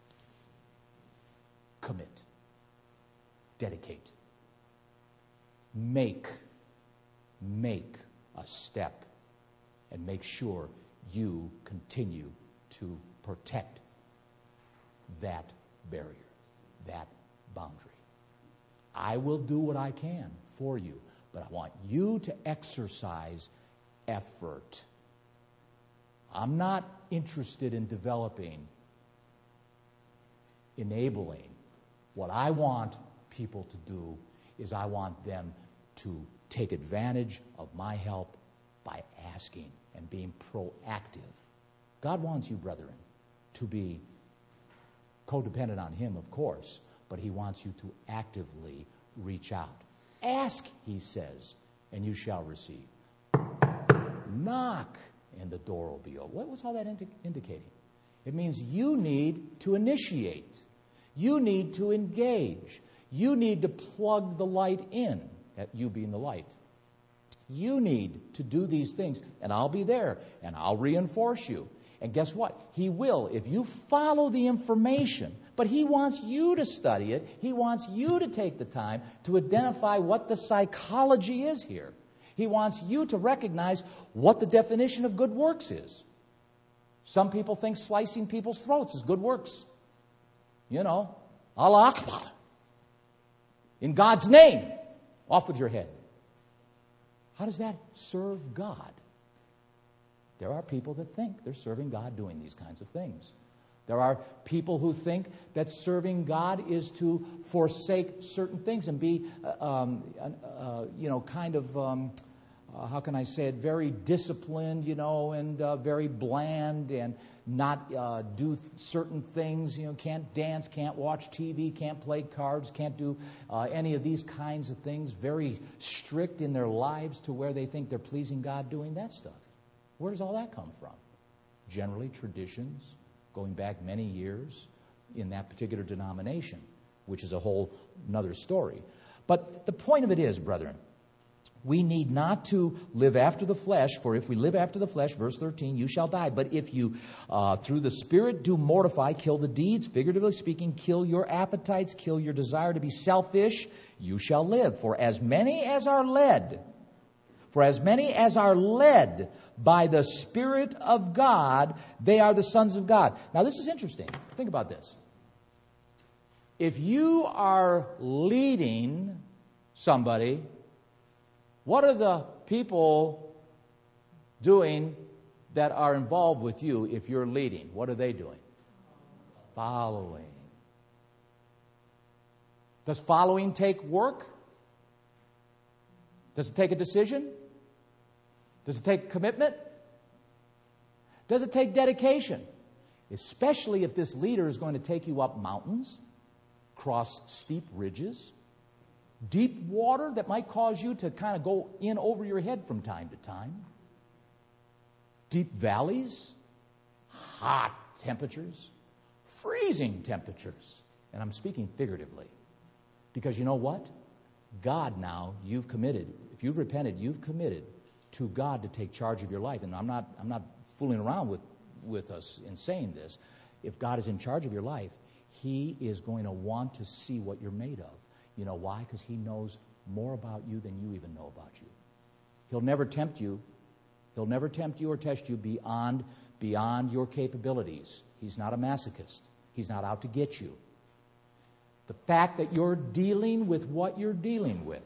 Commit. Dedicate. Make, make a step and make sure you continue to protect that barrier, that boundary. I will do what I can for you, but I want you to exercise effort. I'm not interested in developing, enabling. What I want people to do is I want them to take advantage of my help by asking and being proactive. God wants you, brethren, to be codependent on Him, of course, but He wants you to actively reach out. Ask, He says, and you shall receive. Knock, and the door will be open. What's all that indi- indicating? It means you need to initiate. You need to engage. You need to plug the light in, that you being the light. You need to do these things, and I'll be there, and I'll reinforce you. And guess what? He will, if you follow the information. But He wants you to study it. He wants you to take the time to identify what the psychology is here. He wants you to recognize what the definition of good works is. Some people think slicing people's throats is good works. You know, Allah Akbar. In God's name, off with your head. How does that serve God? There are people that think they're serving God doing these kinds of things. There are people who think that serving God is to forsake certain things and be, uh, um, uh, you know, kind of, um, uh, how can I say it, very disciplined, you know, and uh, very bland and not uh, do th- certain things, you know, can't dance, can't watch T V, can't play cards, can't do uh, any of these kinds of things, very strict in their lives to where they think they're pleasing God doing that stuff. Where does all that come from? Generally traditions going back many years in that particular denomination, which is a whole another story. But the point of it is, brethren, we need not to live after the flesh, for if we live after the flesh, verse thirteen, you shall die. But if you, uh, through the Spirit, do mortify, kill the deeds, figuratively speaking, kill your appetites, kill your desire to be selfish, you shall live. For as many as are led, for as many as are led by the Spirit of God, they are the sons of God. Now, this is interesting. Think about this. If you are leading somebody, what are the people doing that are involved with you if you're leading? What are they doing? Following. Does following take work? Does it take a decision? Does it take commitment? Does it take dedication? Especially if this leader is going to take you up mountains, cross steep ridges, deep water that might cause you to kind of go in over your head from time to time, deep valleys, hot temperatures, freezing temperatures. And I'm speaking figuratively. Because you know what? God now, you've committed, if you've repented, you've committed to God to take charge of your life. And I'm not I'm not fooling around with, with us in saying this. If God is in charge of your life, He is going to want to see what you're made of. You know why? Because He knows more about you than you even know about you. He'll never tempt you. He'll never tempt you or test you beyond, beyond your capabilities. He's not a masochist. He's not out to get you. The fact that you're dealing with what you're dealing with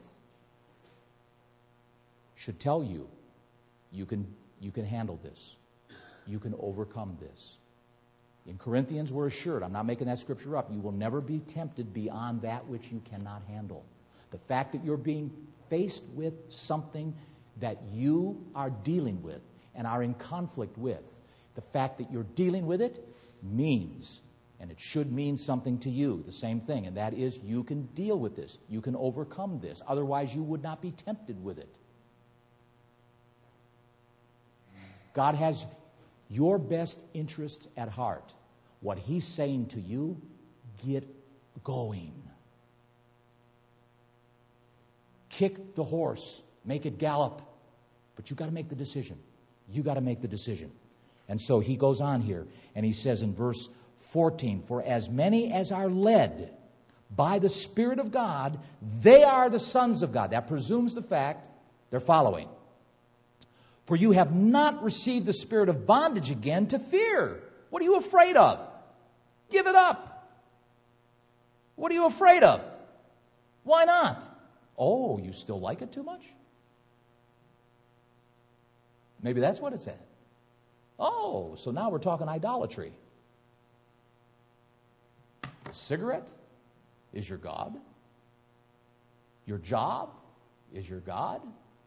should tell you you can you can handle this. You can overcome this. In Corinthians, we're assured, I'm not making that scripture up, you will never be tempted beyond that which you cannot handle. The fact that you're being faced with something that you are dealing with and are in conflict with, the fact that you're dealing with it means, and it should mean something to you, the same thing, and that is you can deal with this. You can overcome this. Otherwise, you would not be tempted with it. God has your best interests at heart. What He's saying to you, get going. Kick the horse. Make it gallop. But you've got to make the decision. You've got to make the decision. And so he goes on here, and he says in verse fourteen, for as many as are led by the Spirit of God, they are the sons of God. That presumes the fact they're following. For you have not received the spirit of bondage again to fear. What are you afraid of? Give it up. What are you afraid of? Why not? Oh, you still like it too much? Maybe that's what it said. Oh, so now we're talking idolatry. A cigarette is your God. Your job is your God.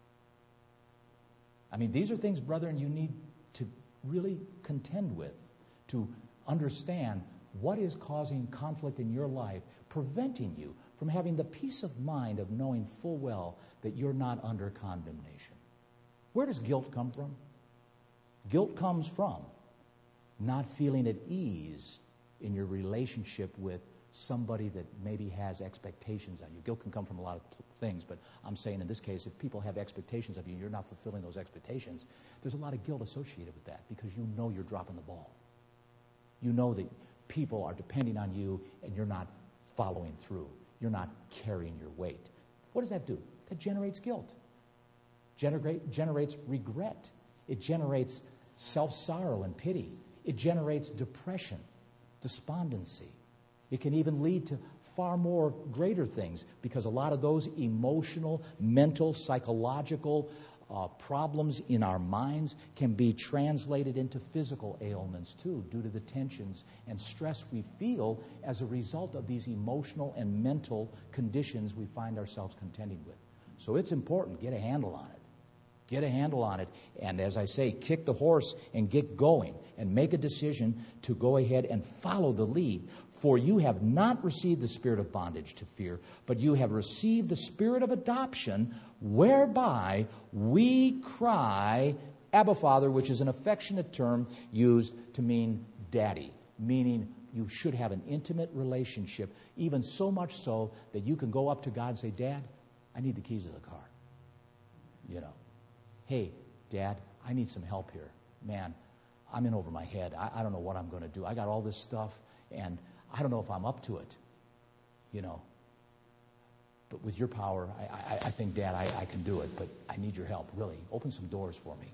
I mean, these are things, brethren, you need to really contend with, to understand what is causing conflict in your life, preventing you from having the peace of mind of knowing full well that you're not under condemnation. Where does guilt come from? Guilt comes from not feeling at ease in your relationship with somebody that maybe has expectations on you. Guilt can come from a lot of things, but I'm saying in this case, if people have expectations of you and you're not fulfilling those expectations, there's a lot of guilt associated with that because you know you're dropping the ball. You know that people are depending on you and you're not following through. You're not carrying your weight. What does that do? That generates guilt. Generate, generates regret. It generates self-sorrow and pity. It generates depression, despondency. It can even lead to far more greater things because a lot of those emotional, mental, psychological uh, problems in our minds can be translated into physical ailments too due to the tensions and stress we feel as a result of these emotional and mental conditions we find ourselves contending with. So it's important. Get a handle on it. Get a handle on it. And as I say, kick the horse and get going and make a decision to go ahead and follow the lead. For you have not received the spirit of bondage to fear, but you have received the spirit of adoption, whereby we cry, Abba, Father, which is an affectionate term used to mean daddy, meaning you should have an intimate relationship, even so much so that you can go up to God and say, Dad, I need the keys of the car. You know, hey, Dad, I need some help here. Man, I'm in over my head. I, I don't know what I'm going to do. I got all this stuff, and I don't know if I'm up to it. You know, but with your power, I, I, I think, Dad, I, I can do it, but I need your help, really. Open some doors for me.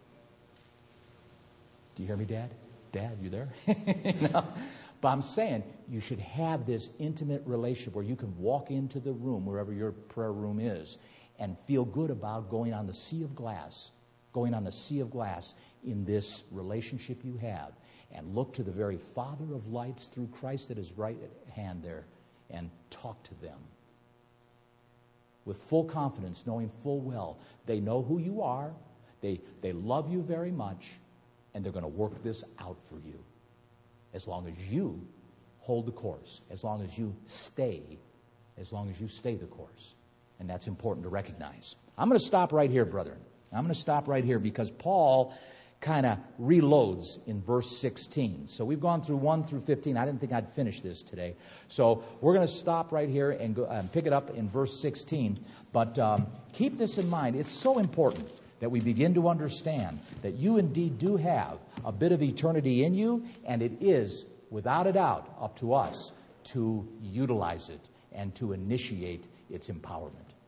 Do you hear me, Dad? Dad, you there? No. But I'm saying you should have this intimate relationship where you can walk into the room, wherever your prayer room is, and feel good about going on the sea of glass, going on the sea of glass in this relationship you have, and look to the very Father of lights through Christ at his right hand there, and talk to them with full confidence, knowing full well they know who you are, they they love you very much, and they're going to work this out for you as long as you hold the course, as long as you stay, as long as you stay the course. And that's important to recognize. I'm going to stop right here, brethren. I'm going to stop right here because Paul kind of reloads in verse sixteen. So we've gone through one through fifteen. I didn't think I'd finish this today. So we're going to stop right here and go and pick it up in verse sixteen. But um, keep this in mind. It's so important that we begin to understand that you indeed do have a bit of eternity in you, and it is, without a doubt, up to us to utilize it and to initiate its empowerment.